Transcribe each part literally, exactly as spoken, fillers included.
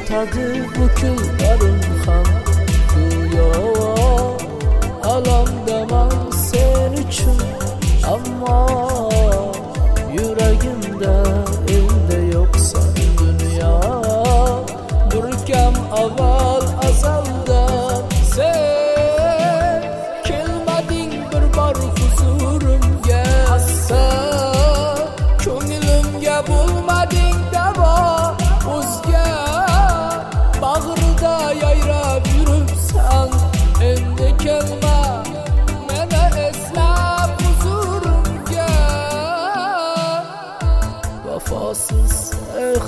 unutadi bu kunlarim ham go'yo alamdaman sen uchun, ammo yuragimda endi yo'qsan dunyo. Bir kam avval azalda sen kelmading bir bor huzurimga, asal ko'nglimga bo'lmading davo. O'zga bag'rida yayrab yuribsan, endi kelma meni eslab huzurimga. Vafosiz, eh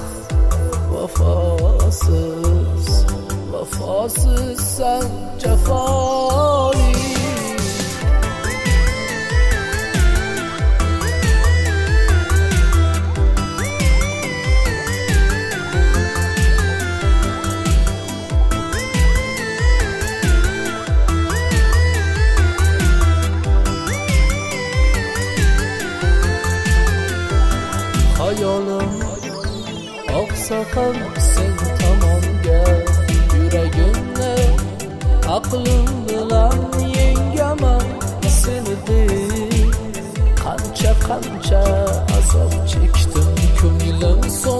vafosiz, vafosiz sen jafoli. Hayolim oqsa ham sen tomonga, yuragimni aqlim bilan yengaman seni deb. Qancha qancha azob chekdim, ko'nglim son